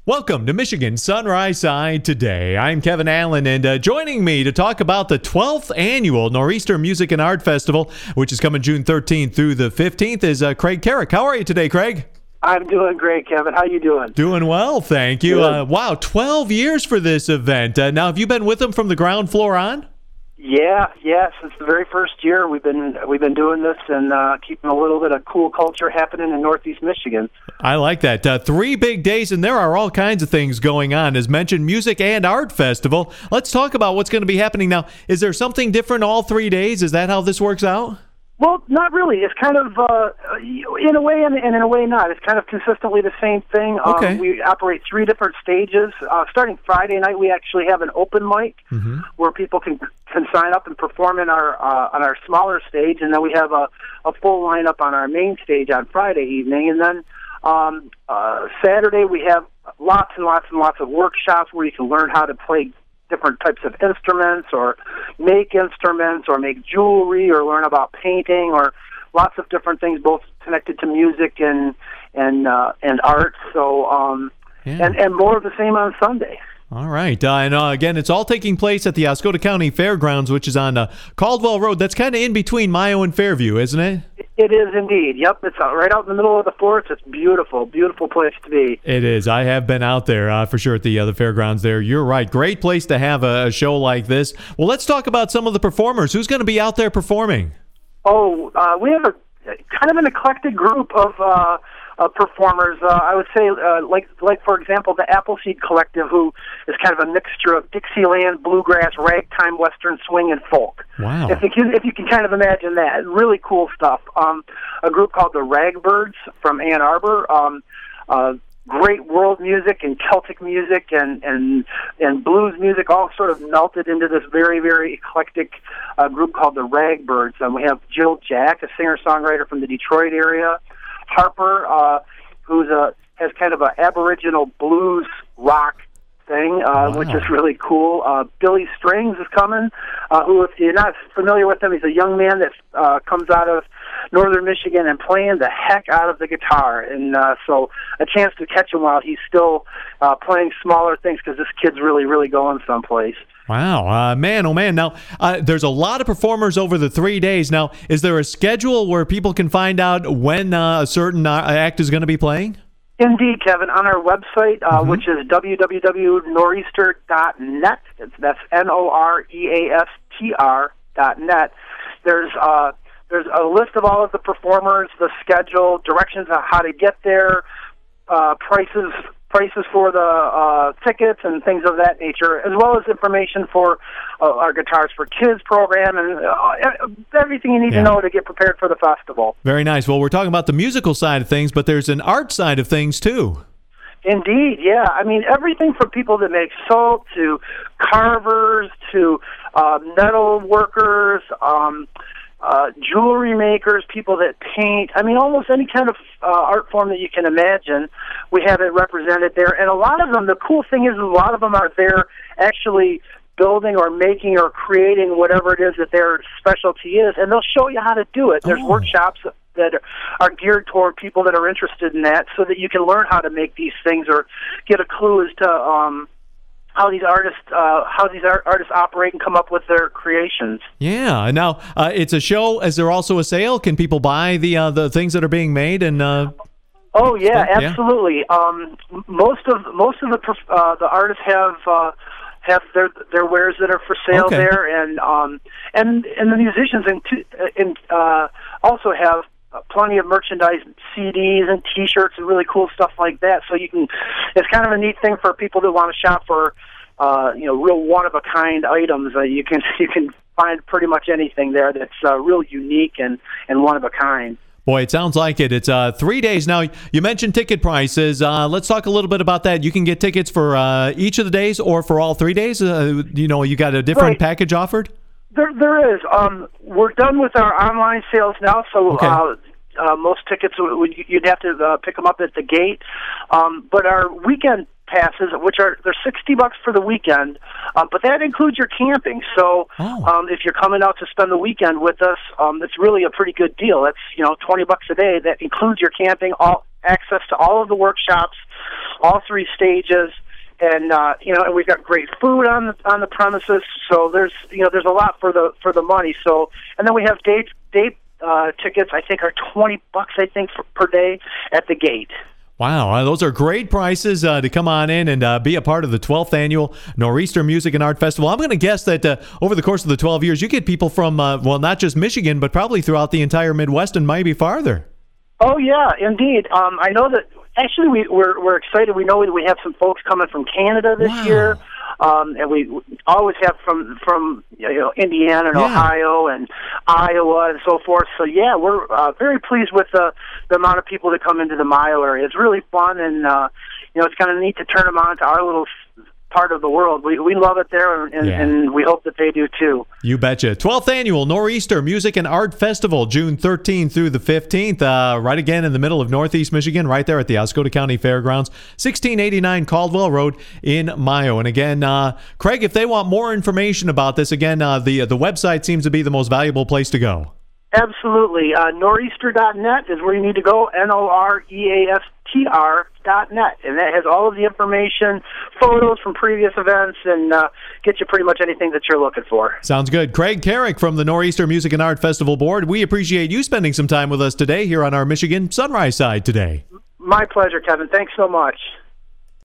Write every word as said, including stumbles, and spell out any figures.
Welcome to Michigan Sunrise Side Today. I'm Kevin Allen, and uh, joining me to talk about the twelfth Annual Nor'easter Music and Art Festival, which is coming June thirteenth through the fifteenth, is uh, Craig Carrick. How are you today, Craig? I'm doing great, Kevin. How you doing? Doing well, thank you. Uh, wow, twelve years for this event. Uh, now, have you been with them from the ground floor on? Yeah, yeah. Since the very first year, we've been we've been doing this and uh, keeping a little bit of cool culture happening in Northeast Michigan. I like that. Uh, three big days, and there are all kinds of things going on. As mentioned, Music and Art Festival. Let's talk about what's going to be happening now. Is there something different all three days? Is that how this works out? Well, not really. It's kind of, uh, in a way and in a way not. It's kind of consistently the same thing. Okay. Um, we operate three different stages. Uh, starting Friday night, we actually have an open mic mm-hmm. where people can can sign up and perform in our uh, on our smaller stage, and then we have a, a full lineup on our main stage on Friday evening. And then um, uh, Saturday, we have lots and lots and lots of workshops where you can learn how to play different types of instruments or make instruments or make jewelry or learn about painting or lots of different things, both connected to music and and uh, and art. So um, yeah. and and more of the same on Sunday. All right, uh, and uh, again, it's all taking place at the Oscoda County Fairgrounds, which is on uh, Caldwell Road. That's kind of in between Mayo and Fairview, isn't it? It is indeed. Yep, it's uh, right out in the middle of the forest. It's beautiful, beautiful place to be. It is. I have been out there uh, for sure at the, uh, the fairgrounds there. You're right. Great place to have a, a show like this. Well, let's talk about some of the performers. Who's going to be out there performing? Oh, uh, we have a kind of an eclectic group of uh, uh, performers. Uh, I would say, uh, like, like for example, the Appleseed Collective, who is kind of a mixture of Dixieland, bluegrass, ragtime, western swing, and folk. Wow! If you can, if you can kind of imagine that, really cool stuff. Um, a group called the Ragbirds from Ann Arbor. Um, uh, great world music and Celtic music and, and and blues music all sort of melted into this very, very eclectic uh, group called the Ragbirds. And we have Jill Jack, a singer-songwriter from the Detroit area. Harper, uh, who's a has kind of an Aboriginal blues rock thing, uh, wow. which is really cool. Uh, Billy Strings is coming, uh, who, if you're not familiar with him, he's a young man that uh, comes out of northern Michigan and playing the heck out of the guitar. And uh, so a chance to catch him while he's still uh, playing smaller things, because this kid's really, really going someplace. Wow, uh, man, oh man. Now, uh, there's a lot of performers over the three days. Now, is there a schedule where people can find out when uh, a certain uh, act is going to be playing? Indeed, Kevin. On our website, uh, mm-hmm. which is w w w dot nor'easter dot net, that's N O R E A S T R dot net, there's, uh, there's a list of all of the performers, the schedule, directions on how to get there, uh, prices prices for the uh, tickets and things of that nature, as well as information for uh, our Guitars for Kids program and uh, everything you need yeah. to know to get prepared for the festival. Very nice. Well, we're talking about the musical side of things, but there's an art side of things, too. Indeed, yeah. I mean, everything from people that make soap to carvers to uh, metal workers, um, Uh, jewelry makers, people that paint. I mean, almost any kind of uh, art form that you can imagine, we have it represented there. And a lot of them, the cool thing is a lot of them are there actually building or making or creating whatever it is that their specialty is, and they'll show you how to do it. There's oh. workshops that are geared toward people that are interested in that, so that you can learn how to make these things or get a clue as to um, how these artists uh, how these art- artists operate and come up with their creations. Yeah. Now, uh, it's a show. Is there also a sale? Can people buy the uh, the things that are being made? And uh, oh yeah, stuff? absolutely. Yeah. Um, most of most of the uh, the artists have uh, have their their wares that are for sale okay. there, and um, and and the musicians in, in uh, also have plenty of merchandise, C Ds and T-shirts and really cool stuff like that. So you can, it's kind of a neat thing for people that want to shop for, uh, you know, real one-of-a-kind items. Uh, you can you can find pretty much anything there that's uh, real unique and, and one-of-a-kind. Boy, it sounds like it. It's uh, three days. Now, you mentioned ticket prices. Uh, let's talk a little bit about that. You can get tickets for uh, each of the days or for all three days? Uh, you know, you got a different right. package offered? There, there is. Um, we're done with our online sales now, so okay. uh, uh, most tickets would, you'd have to uh, pick them up at the gate. Um, but our weekend passes, which are they're sixty bucks for the weekend, um, but that includes your camping. So oh. um, if you're coming out to spend the weekend with us, um, it's really a pretty good deal. That's you know twenty bucks a day. That includes your camping, all access to all of the workshops, all three stages. And uh, you know, and we've got great food on the on the premises. So there's you know there's a lot for the for the money. So and then we have day day uh, tickets. I think are twenty bucks. I think for, per day at the gate. Wow, uh, those are great prices uh, to come on in and uh, be a part of the twelfth Annual Nor'easter Music and Art Festival. I'm going to guess that uh, over the course of the twelve years, you get people from, uh, well, not just Michigan, but probably throughout the entire Midwest and maybe farther. Oh, yeah, indeed. Um, I know that, actually, we, we're, we're excited. We know that we have some folks coming from Canada this Wow. year. Um, and we always have from from you know Indiana and Yeah. Ohio and Iowa and so forth. So yeah, we're uh, very pleased with the the amount of people that come into the Mayo area. It's really fun, and uh, you know it's kind of neat to turn them on to our little part of the world. We we love it there, and, Yeah. and we hope that they do too. You betcha. twelfth Annual Nor'easter Music and Art Festival, June thirteenth through the fifteenth, uh, right again in the middle of Northeast Michigan, right there at the Oscoda County Fairgrounds, sixteen eighty-nine Caldwell Road in Mayo. And again, uh, Craig, if they want more information about this, again, uh, the, the website seems to be the most valuable place to go. Absolutely. Uh, nor'easter dot net is where you need to go, N O R E A S T R dot net. And that has all of the information, photos from previous events, and uh, get you pretty much anything that you're looking for. Sounds good. Craig Carrick from the Nor'easter Music and Art Festival Board. We appreciate you spending some time with us today here on our Michigan Sunrise Side today. My pleasure, Kevin. Thanks so much.